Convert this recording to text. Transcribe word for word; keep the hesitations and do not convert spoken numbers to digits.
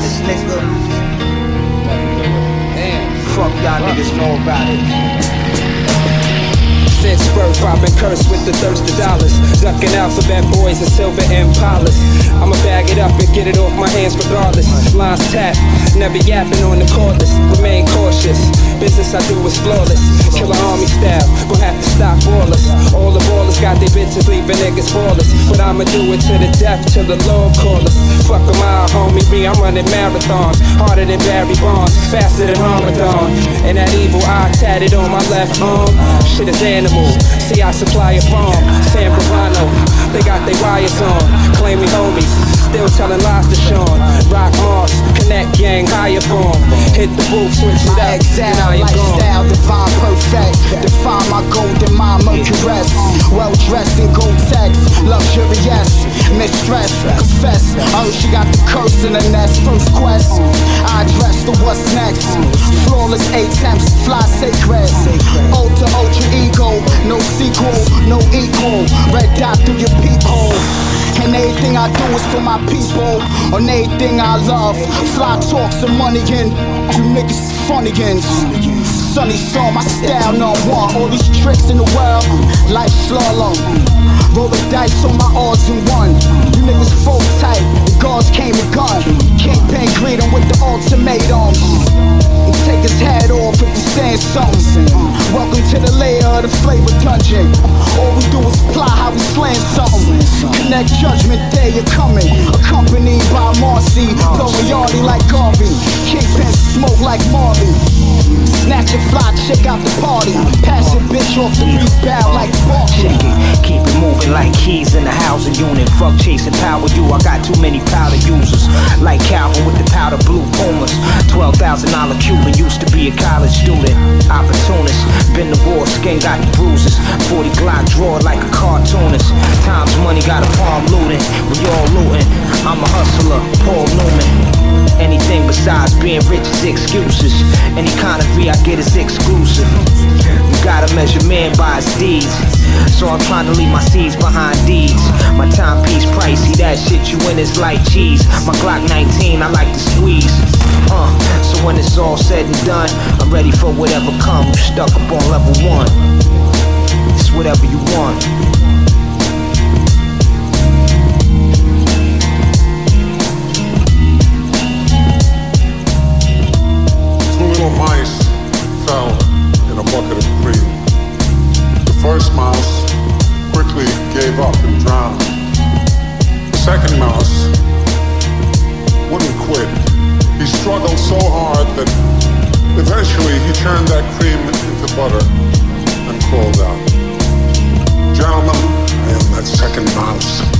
honest, nigga. Damn, fuck y'all niggas know about it. Since birth, I've been cursed with the thirst of dollars. Ducking alphabet boys and silver impalas. I'ma bag it up and get it off my hands regardless. Lines tapped, never yapping on the cordless. Remain cautious, business I do is flawless. Killer army style, gon' have to stop ballers. All the ballers got their bitches leaving niggas ballers. But I'ma do it to the death till the Lord call us. Fuck 'em all, homie, me, I'm running marathons. Harder than Barry Bonds, faster than Ramadan. And that evil eye tatted on my left arm. Shit is animal. See, I supply a farm, San Bravano. They got their wires on, claim me homies, still telling lies to Sean. Rock Mars, Connect Gang, higher form. Hit the booth, switch it up, and I am lifestyle, divine, perfect. Define my golden mind, Mercuress. Well dressed in gold text, luxurious, mistress, confess. Oh, she got the curse in the nest. First quest, I address the what's next. Flawless attempts, fly sacred. Ultra, ultra ego, no sequel, no equal. Red dot through your peephole. And everything I do is for my people. On everything I love. Fly talk some money in. You niggas is funnigans. Sonny saw my style, no one. All these tricks in the world, life slalom. Roll the dice on my odds and one. You niggas full tight, the guards came and gun. Kingpin greet him with the ultimatums. And take his head off if he's saying something. Welcome to the layer of the flavor dungeon. All we do is plot how we slaying something. Connect judgment day, you're coming. Accompanied by Marcy, blowing yardy like Garvey. Kingpin smoke like Marley. Snatch a fly chick out the party. Pass a bitch off the rebound like Barkley. Check it, keep it moving like keys in the housing unit. Fuck chasing power, you, I got too many powder users. Like Calvin with the powder blue Pumas. twelve thousand dollar Cuban, used to be a college student. Opportunist, been to war, skin got the bruises. forty Glock draw like a cartoonist. Times money got a palm looting, we all looting. I'm a hustler, Paul Newman. Anything besides being rich is excuses. Any kind of V I get is exclusive. You gotta measure man by his deeds. So I'm trying to leave my seeds behind deeds. My timepiece pricey, that shit you in is like cheese. My Glock nineteen, I like to squeeze. Uh, so when it's all said and done, I'm ready for whatever comes. Stuck up on level one. It's whatever you want. Mice fell in a bucket of cream. The first mouse quickly gave up and drowned. The second mouse wouldn't quit. He struggled so hard that eventually he turned that cream into butter and crawled out. Gentlemen, I am that second mouse.